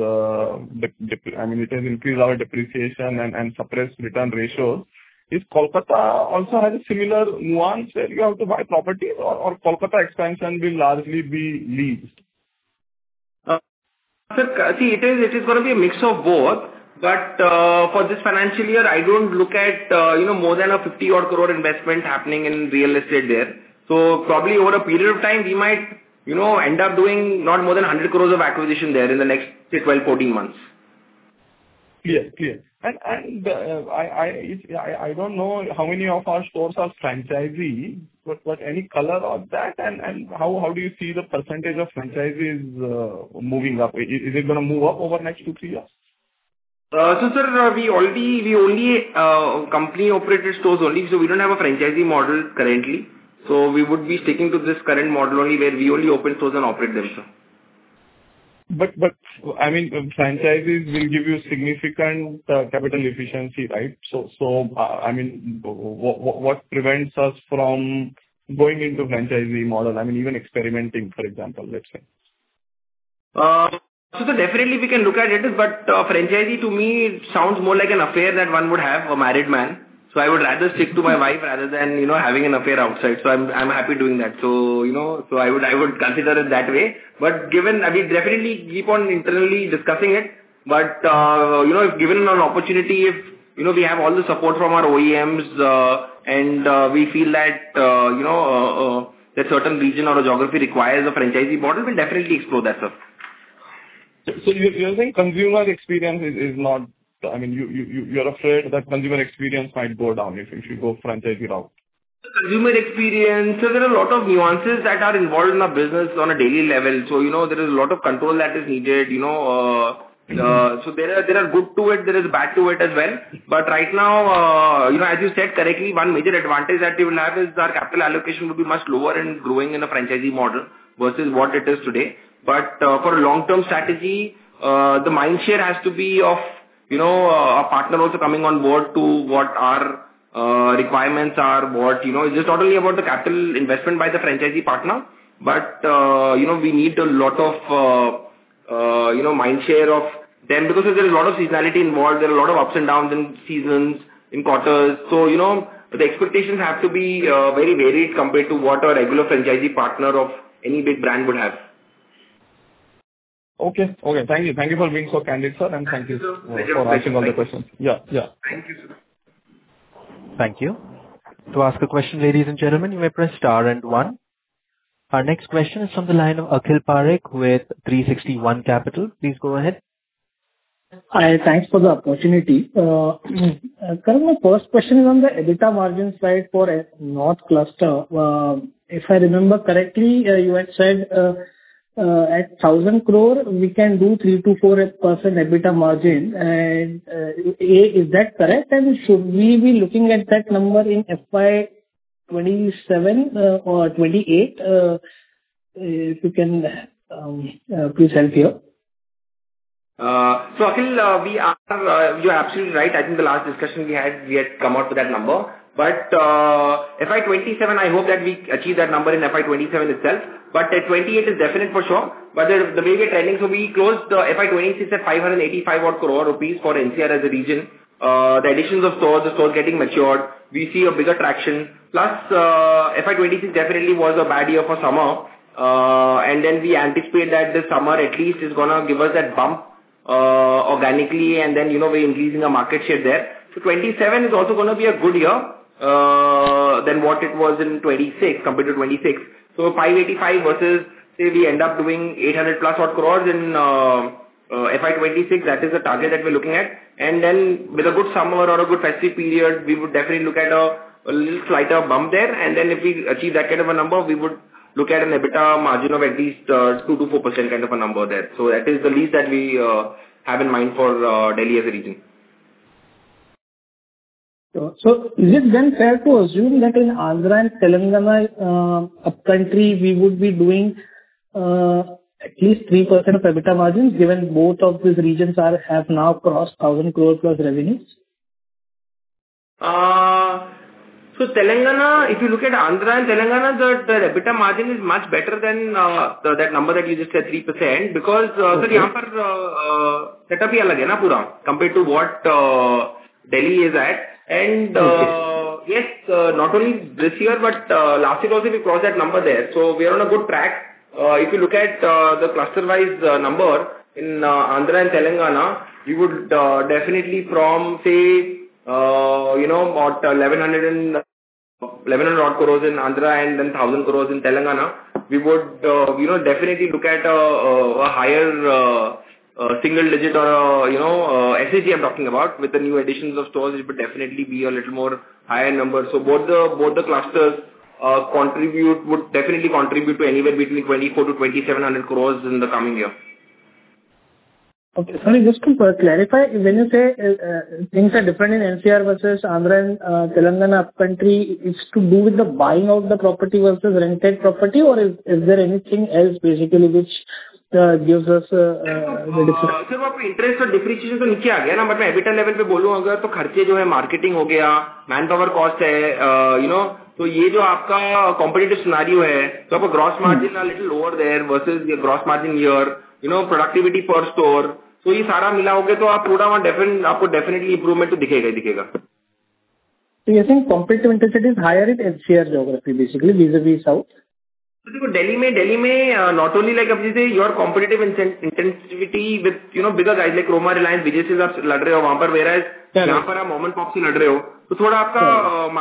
Speaker 8: it has increased our depreciation and suppressed return ratios. Is Kolkata also has a similar nuance where you have to buy properties, or Kolkata expansion will largely be leased?
Speaker 2: Sir, see, it is going to be a mix of both. But for this financial year, I don't look at more than a 50 odd crore investment happening in real estate there. So probably over a period of time, we might end up doing not more than 100 crores of acquisition there in the next say 12-14 months.
Speaker 8: Clear. And I don't know how many of our stores are franchisee, but any color on that, and how do you see the percentage of franchisees moving up? Is it going to move up over the next 2-3 years?
Speaker 2: So sir, we only company operated stores only, so we don't have a franchisee model currently. So we would be sticking to this current model only, where we only open stores and operate them, sir.
Speaker 8: But I mean, franchises will give you significant capital efficiency, right? So I mean, what prevents us from going into franchisee model? I mean, even experimenting, for example, let's say.
Speaker 2: So definitely we can look at it, but franchisee to me it sounds more like an affair that one would have, a married man. So I would rather stick to my wife rather than having an affair outside. So I'm happy doing that. So so I would consider it that way. But we definitely keep on internally discussing it. But if given an opportunity, if we have all the support from our OEMs and we feel that that certain region or a geography requires a franchisee model, we'll definitely explore that, sir.
Speaker 8: So you're saying consumer experience is not, I mean, you're afraid that consumer experience might go down if you go franchisee route?
Speaker 2: Consumer experience, so there are a lot of nuances that are involved in our business on a daily level. So, there is a lot of control that is needed, so there are good to it, there is bad to it as well. But right now, as you said correctly, one major advantage that we will have is our capital allocation will be much lower in growing in a franchisee model versus what it is today. But for a long-term strategy, the mind share has to be of, a partner also coming on board to what our requirements are, it's just not only about the capital investment by the franchisee partner, but, we need a lot of, mind share of them because there is a lot of seasonality involved, there are a lot of ups and downs in seasons, in quarters. So, the expectations have to be very varied compared to what a regular franchisee partner of any big brand would have.
Speaker 8: Okay. Thank you. Thank you for being so candid, sir, and thank you for answering all the questions. Yeah.
Speaker 2: Thank you, sir.
Speaker 1: Thank you. To ask a question, ladies and gentlemen, you may press star and one. Our next question is from the line of Akhil Parekh with 360 ONE Capital. Please go ahead.
Speaker 9: Hi, thanks for the opportunity. Karan, my first question is on the EBITDA margin side for North Cluster. If I remember correctly, you had said at 1,000 crore, we can do 3%-4% EBITDA margin. And is that correct? And should we be looking at that number in FY 27 or 28? If you can please help here.
Speaker 2: So Akhil, you're absolutely right. I think the last discussion we had come out with that number. But FY 27, I hope that we achieve that number in FY 27 itself. But 28 is definite for sure. But the way we're trending, so we closed FY 26 at 585 odd crore rupees for NCR as a region. The additions of stores, the stores getting matured, we see a bigger traction. Plus, FY 26 definitely was a bad year for summer. And then we anticipate that this summer at least is going to give us that bump organically, and then, we're increasing our market share there. So 27 is also going to be a good year than what it was in 26 compared to 26. So 585 versus, say, we end up doing 800 plus odd crores in FY 26. That is the target that we're looking at. And then with a good summer or a good festive period, we would definitely look at a little slighter bump there. And then if we achieve that kind of a number, we would look at an EBITDA margin of at least 2 to 4% kind of a number there. So that is the least that we have in mind for Delhi as a region.
Speaker 9: So is it then fair to assume that in Andhra and Telangana upcountry, we would be doing at least 3% of EBITDA margins, given both of these regions have now crossed 1,000 crore plus revenues?
Speaker 2: So Telangana, if you look at Andhra and Telangana, the EBITDA margin is much better than that number that you just said, 3%, because sir, यहाँ पर setup ही अलग है ना पूरा, compared to what Delhi is at. And yes, not only this year, but last year also we crossed that number there. So we are on a good track. If you look at the cluster-wise number in Andhra and Telangana, we would definitely from, say, about 1,100 odd crores in Andhra and then 1,000 crores in Telangana, we would, definitely look at a higher single digit or, SSG I'm talking about. With the new additions of stores, it would definitely be a little more higher number. So both the clusters would definitely contribute to anywhere between 24 to 2,700 crores in the coming year.
Speaker 9: Okay, sorry, just to clarify, when you say things are different in NCR versus Andhra and Telangana upcountry, it's to do with the buying of the property versus rented property, or is there anything else basically which gives us the difference?
Speaker 2: सिर्फ आपको interest और depreciation तो नीचे आ गया ना, मतलब EBITDA level पे बोलूं अगर तो खर्चे जो है मार्केटिंग हो गया, मैन पावर कॉस्ट है, तो ये जो आपका कॉम्पिटिटिव सिनेरियो है, तो आपका gross margin a little lower there versus your gross margin here, productivity per store, तो ये सारा मिला होगा तो आप थोड़ा वहाँ आपको डेफिनेटली इंप्रूवमेंट तो दिखेगा.
Speaker 9: So you think competitive intensity is higher in NCR geography basically vis-a-vis south?
Speaker 2: तो देखो दिल्ली में not only like अब जैसे your competitive intensity with bigger guys like Croma, Reliance, Vijay से आप लड़ रहे हो वहाँ पर, whereas यहाँ पर आप mom and pop से लड़ रहे हो, तो थोड़ा आपका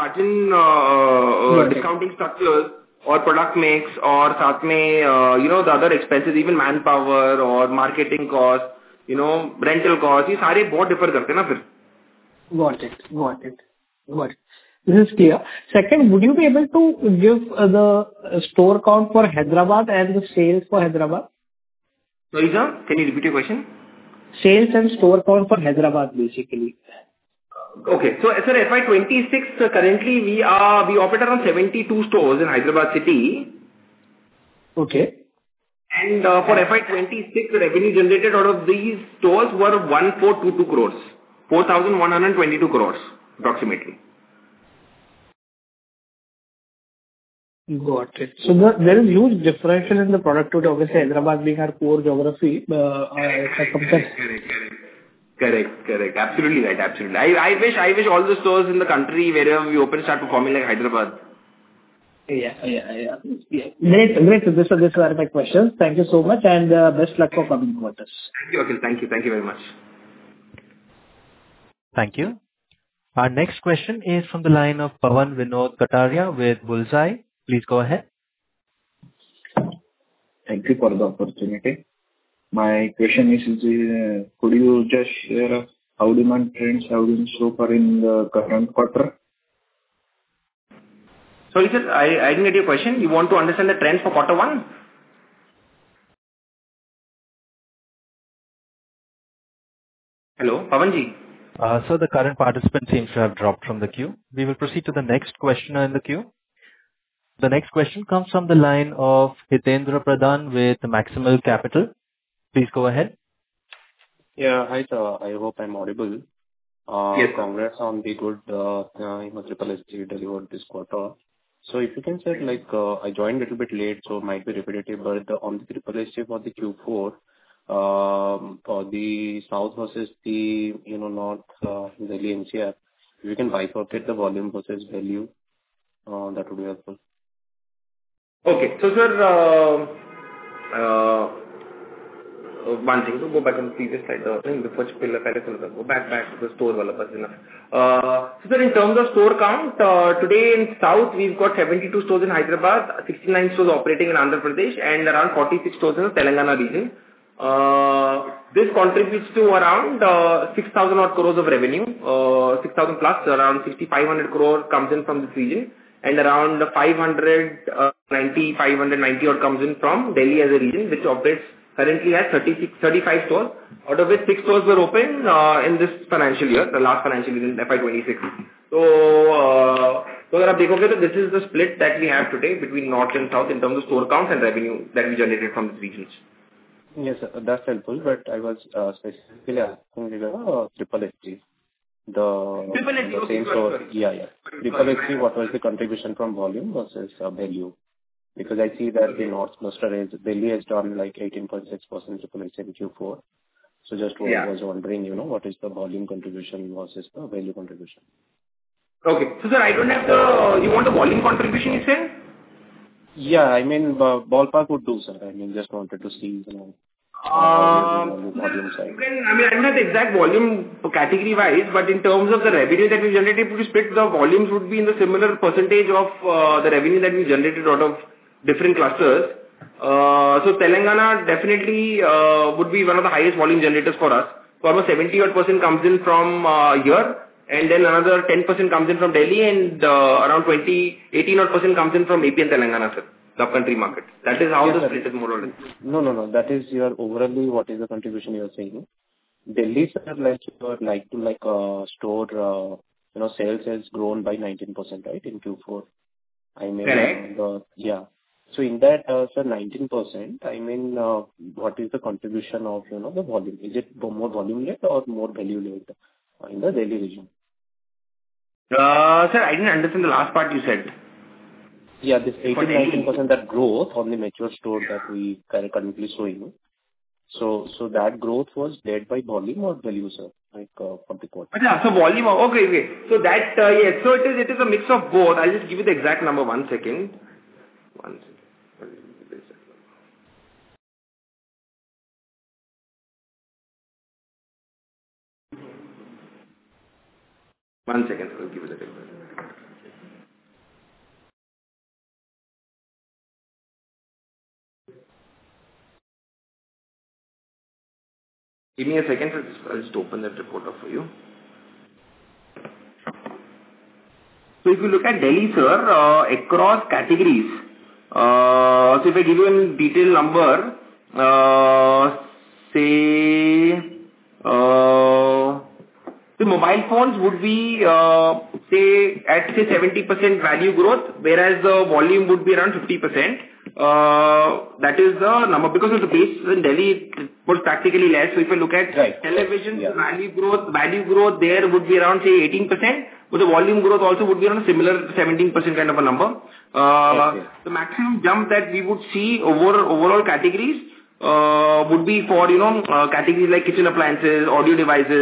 Speaker 2: margin discounting structures और प्रोडक्ट मिक्स और साथ में the other expenses, even manpower और marketing cost, rental cost, ये सारे बहुत डिफर करते हैं ना फिर.
Speaker 9: Got it. This is clear. Second, would you be able to give the store count for Hyderabad and the sales for Hyderabad?
Speaker 2: Sorry sir, can you repeat your question?
Speaker 9: Sales and store count for Hyderabad basically.
Speaker 2: Okay, so sir, FY 26 currently we operate around 72 stores in Hyderabad city.
Speaker 9: Okay.
Speaker 2: And for FY 26, the revenue generated out of these stores were 1,422 crores, 4,122 crores approximately.
Speaker 9: Got it. So there is huge differential in the productivity. Obviously, Hyderabad being our core geography.
Speaker 2: Correct. Absolutely right. Absolutely. I wish all the stores in the country wherever we open start performing like Hyderabad.
Speaker 9: Yeah. Great. These are my questions. Thank you so much, and best luck for coming quarters.
Speaker 2: Thank you, Akhil. Thank you very much.
Speaker 1: Thank you. Our next question is from the line of Pawan Vinod Kataria with Bullseye. Please go ahead.
Speaker 10: Thank you for the opportunity. My question is, could you just share how demand trends have been so far in the current quarter?
Speaker 2: Sorry, sir, I didn't get your question. You want to understand the trends for quarter one? Hello, Pawanji.
Speaker 1: So the current participant seems to have dropped from the queue. We will proceed to the next questioner in the queue. The next question comes from the line of Hitendra Pradhan with Maximal Capital. Please go ahead.
Speaker 11: Yeah. Hi, sir. I hope I'm audible.
Speaker 2: Yes.
Speaker 11: Congrats on the good triple SG delivered this quarter. So if you can say, like, I joined a little bit late, so it might be repetitive, but on the triple SG for the Q4, for the South versus the, North, Delhi NCR, if you can bifurcate the volume versus value, that would be helpful.
Speaker 2: Okay. So, sir, one thing, so go back on the previous slide. The first pillar, go back to the store wala bas enough. So, sir, in terms of store count, today in South, we've got 72 stores in Hyderabad, 69 stores operating in Andhra Pradesh, and around 46 stores in the Telangana region. This contributes to around 6,000 odd crores of revenue, 6,000 plus, around 6,500 crore comes in from this region, and around 590 odd comes in from Delhi as a region, which operates currently has 35 stores, out of which 6 stores were open in this financial year, the last financial year in FY26. So, this is the split that we have today between North and South in terms of store counts and revenue that we generated from these regions.
Speaker 11: Yes, sir, that's helpful, but I was specifically asking regarding triple SG. The same store. Yeah. Triple SG, what was the contribution from volume versus value? Because I see that the North cluster is, Delhi has done like 18.6% triple SG in Q4. So just was wondering, what is the volume contribution versus the value contribution?
Speaker 2: Okay. So, sir, I don't have you want the volume contribution, you said?
Speaker 11: Yeah, I mean, ballpark would do, sir. I mean, just wanted to see, volume side.
Speaker 2: I don't have the exact volume category wise, but in terms of the revenue that we generated, if we split, the volumes would be in the similar percentage of the revenue that we generated out of different clusters. So Telangana definitely would be one of the highest volume generators for us. So almost 70% comes in from here, and then another 10% comes in from Delhi, and around 18% comes in from AP and Telangana, sir, the country market. That is how the split is more or less.
Speaker 11: No. That is your overall, what is the contribution you are saying? Delhi, sir, like store, sales has grown by 19%, right, in Q4. I mean,
Speaker 2: correct.
Speaker 11: Yeah. So in that, sir, 19%, I mean, what is the contribution of, the volume? Is it more volume-led or more value-led in the Delhi region?
Speaker 2: Sir, I didn't understand the last part you said.
Speaker 11: Yeah, this 18-19% that growth on the mature store that we currently showing. So that growth was led by volume or value, sir, like for the quarter?
Speaker 2: Yeah, so volume, okay. So that, yes, so it is a mix of both. I'll just give you the exact number, 1 second. 1 second. One second, I'll give you the number. Give me a second, I'll just open that report up for you. So if you look at Delhi, sir, across categories, so if I give you a detailed number, the mobile phones would be, at 70% value growth, whereas the volume would be around 50%. That is the number, because of the base in Delhi, it was practically less. So if you look at television, value growth there would be around, 18%, but the volume growth also would be around a similar 17% kind of a number. The maximum jump that we would see over overall categories would be for, categories like kitchen appliances, audio devices,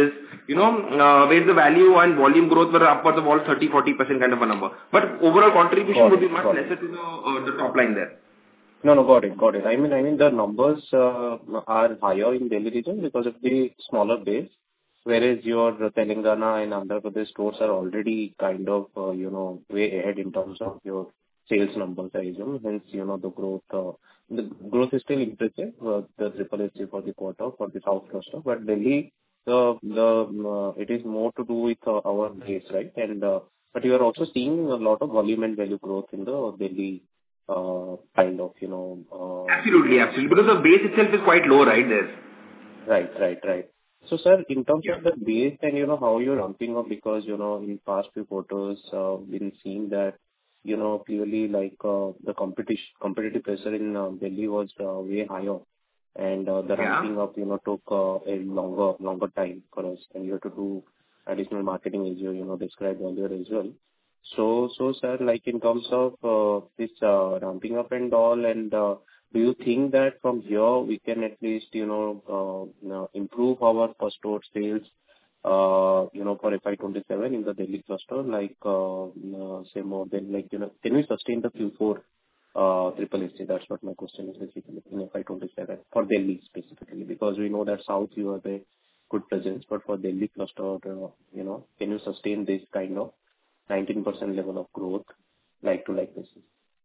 Speaker 2: where the value and volume growth were upwards of all 30-40% kind of a number. But overall contribution would be much lesser to the top line there.
Speaker 11: No, got it. I mean, the numbers are higher in Delhi region because of the smaller base, whereas your Telangana and Andhra Pradesh stores are already kind of, way ahead in terms of your sales numbers, I assume. Hence, the growth is still impressive, the SSSG for the quarter, for the South cluster. But Delhi, it is more to do with our base, right? And, but you are also seeing a lot of volume and value growth in the Delhi kind of,
Speaker 2: Absolutely. Because the base itself is quite low, right there.
Speaker 11: Right. So, sir, in terms of the base and, how you're ramping up, because, in past few quarters, been seeing that, clearly like the competitive pressure in Delhi was way higher. And the ramping up, took a longer time for us. And you have to do additional marketing as you, described earlier as well. So, sir, like in terms of this ramping up and all, and do you think that from here we can at least, improve our per store sales, for FY27 in the Delhi cluster, like, say more than like, can we sustain the Q4 SSSG? That's what my question is basically in FY27 for Delhi specifically, because we know that South you have a good presence, but for Delhi cluster, can you sustain this kind of 19% level of growth like to like basis?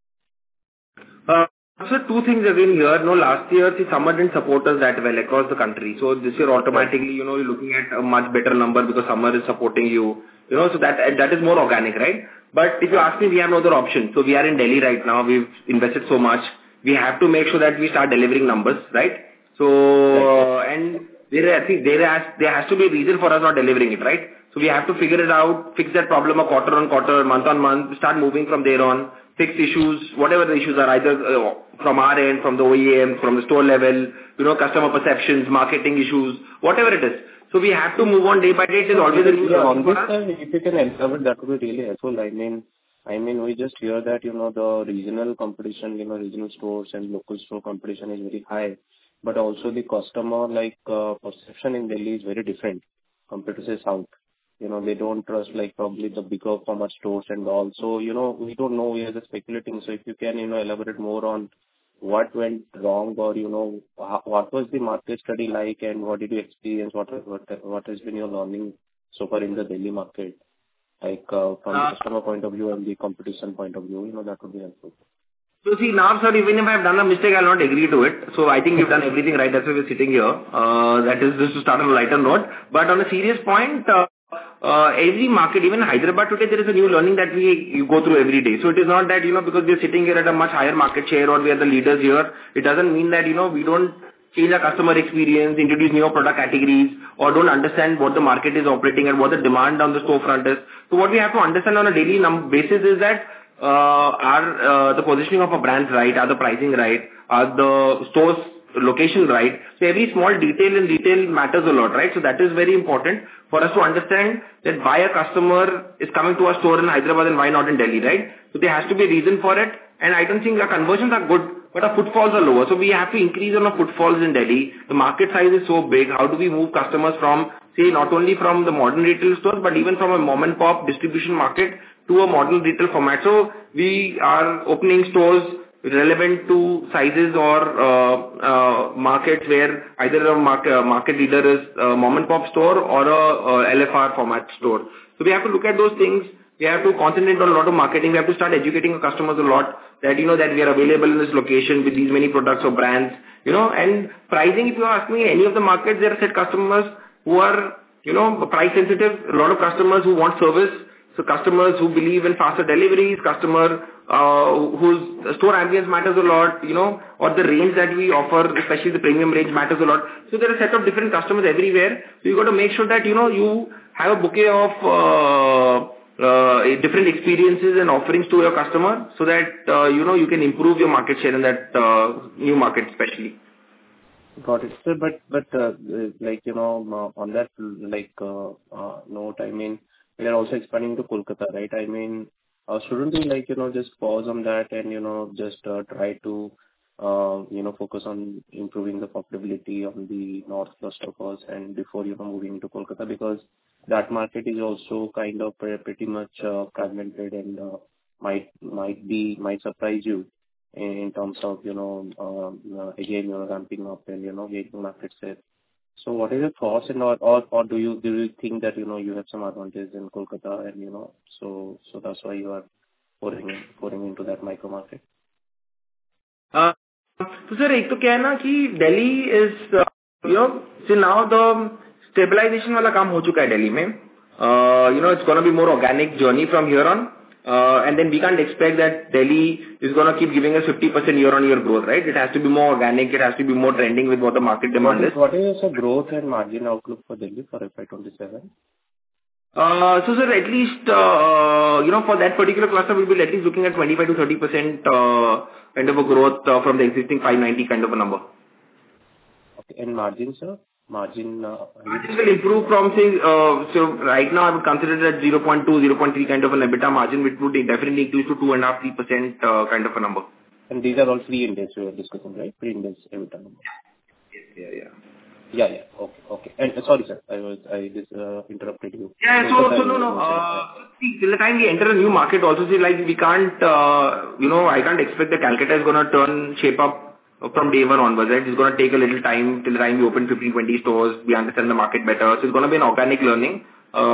Speaker 2: So two things again here. Last year, summer didn't support us that well across the country. So this year automatically, you're looking at a much better number because summer is supporting you. So that is more organic, right? But if you ask me, we have no other option. So we are in Delhi right now. We've invested so much. We have to make sure that we start delivering numbers, right? So, and there has to be a reason for us not delivering it, right? So we have to figure it out, fix that problem a quarter on quarter, month on month, start moving from there on, fix issues, whatever the issues are, either from our end, from the OEM, from the store level, customer perceptions, marketing issues, whatever it is. So we have to move on day by day. It is always a new
Speaker 11: on this side, if you can elaborate, that would be really helpful. I mean, we just hear that, the regional competition, regional stores and local store competition is very high, but also the customer, perception in Delhi is very different compared to, say, South. They don't trust probably the bigger format stores and all. So, we don't know, we are just speculating. So if you can, elaborate more on what went wrong or, what was the market study like and what did you experience? What has been your learning so far in the Delhi market? From the customer point of view and the competition point of view, that would be helpful.
Speaker 2: So see, now, sir, even if I have done a mistake, I'll not agree to it. So I think we've done everything right. That's why we're sitting here. That is just to start on a lighter note. But on a serious point, every market, even Hyderabad today, there is a new learning that you go through every day. So it is not that, because we're sitting here at a much higher market share or we are the leaders here, it doesn't mean that, we don't change our customer experience, introduce new product categories, or don't understand what the market is operating and what the demand on the storefront is. So what we have to understand on a daily basis is that are the positioning of a brand right, are the pricing right, are the stores location right. So every small detail in retail matters a lot, right? So that is very important for us to understand that why a customer is coming to our store in Hyderabad and why not in Delhi, right? So there has to be a reason for it. And I don't think our conversions are good, but our footfalls are lower. So we have to increase on our footfalls in Delhi. The market size is so big. How do we move customers from, say, not only from the modern retail stores, but even from a mom and pop distribution market to a modern retail format? So we are opening stores relevant to sizes or markets where either a market leader is a mom and pop store or a LFR format store. So we have to look at those things. We have to concentrate on a lot of marketing. We have to start educating our customers a lot that, that we are available in this location with these many products or brands, and pricing, if you ask me, any of the markets, there are set customers who are, price sensitive, a lot of customers who want service. So customers who believe in faster deliveries, customer whose store ambience matters a lot, or the range that we offer, especially the premium range matters a lot. So there are a set of different customers everywhere. So you got to make sure that, you have a bouquet of different experiences and offerings to your customer so that, you can improve your market share in that new market especially.
Speaker 11: Got it. Sir, but on that, note, I mean, we are also expanding to Kolkata, right? I mean, shouldn't we just pause on that and, just try to focus on improving the profitability on the north cluster first and before, moving into Kolkata? Because that market is also kind of pretty much fragmented and might surprise you in terms of, again, ramping up and, gaining market share. So what is your thoughts, and or do you think that, you have some advantage in Kolkata and, so that's why you are pouring into that micro market?
Speaker 2: So sir, एक तो क्या है ना कि Delhi is, till now the stabilization वाला काम हो चुका है Delhi में. It's going to be more organic journey from here on. And then we can't expect that Delhi is going to keep giving us 50% year-on-year growth, right? It has to be more organic. It has to be more trending with what the market demand is.
Speaker 11: What is the growth and margin outlook for Delhi for FY27?
Speaker 2: So sir, at least, for that particular cluster, we will at least looking at 25 to 30% kind of a growth from the existing 590 kind of a number.
Speaker 11: Okay. And margin, sir? Margin
Speaker 2: will improve from, say, so right now I would consider that 0.2, 0.3 kind of an EBITDA margin, which would definitely increase to 2.5%, 3% kind of a number.
Speaker 11: And these are all pre-index we are discussing, right? Pre-index EBITDA number. Yeah. Okay. And sorry, sir, I just interrupted you.
Speaker 2: Yeah, so no. See, till the time we enter a new market, also see, like we can't, I can't expect that Calcutta is going to shape up from day one onwards, right? It's going to take a little time till the time we open 15, 20 stores, we understand the market better. So it's going to be an organic learning.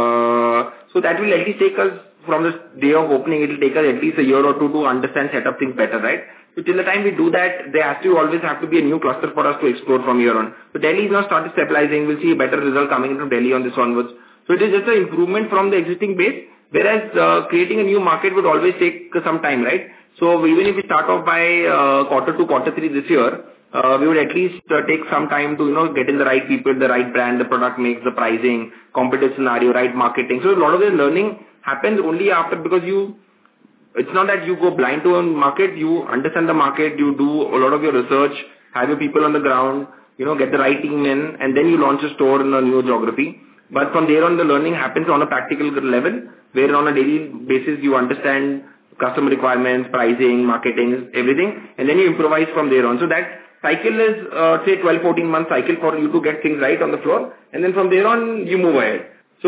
Speaker 2: So that will at least take us from the day of opening, it will take us at least a year or two to understand, set up things better, right? So till the time we do that, there has to always have to be a new cluster for us to explore from here on. So Delhi is now started stabilizing. We'll see a better result coming in from Delhi on this onwards. So it is just an improvement from the existing base, whereas creating a new market would always take some time, right? So even if we start off by quarter 2, quarter 3 this year, we would at least take some time to, get in the right people, the right brand, the product mix, the pricing, competitive scenario, right marketing. So a lot of the learning happens only after, because it's not that you go blind to a market, you understand the market, you do a lot of your research, have your people on the ground, get the right team in, and then you launch a store in a new geography. But from there on, the learning happens on a practical level, where on a daily basis you understand customer requirements, pricing, marketing, everything, and then you improvise from there on. So that cycle is, say, 12-14 month cycle for you to get things right on the floor, and then from there on, you move ahead.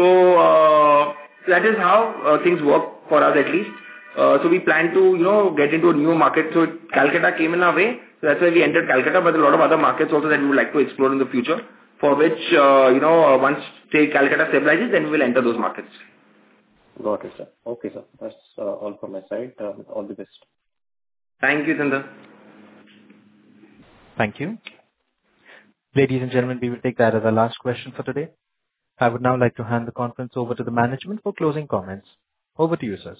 Speaker 2: So that is how things work for us at least. So we plan to, get into a new market. So Calcutta came in our way, so that's why we entered Calcutta, but a lot of other markets also that we would like to explore in the future, for which, once, say, Calcutta stabilizes, then we will enter those markets.
Speaker 11: Got it, sir. Okay, sir. That's all from my side. All the best.
Speaker 2: Thank you, Chandra.
Speaker 1: Thank you. Ladies and gentlemen, we will take that as our last question for today. I would now like to hand the conference over to the management for closing comments. Over to you, sir.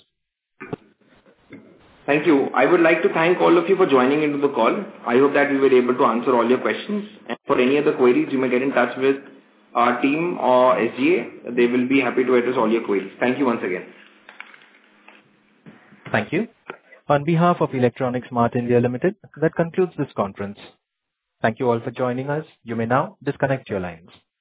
Speaker 2: Thank you. I would like to thank all of you for joining into the call. I hope that we were able to answer all your questions. And for any other queries, you may get in touch with our team or SGA. They will be happy to address all your queries. Thank you once again.
Speaker 1: Thank you. On behalf of Electronics Mart India Limited, that concludes this conference. Thank you all for joining us. You may now disconnect your lines.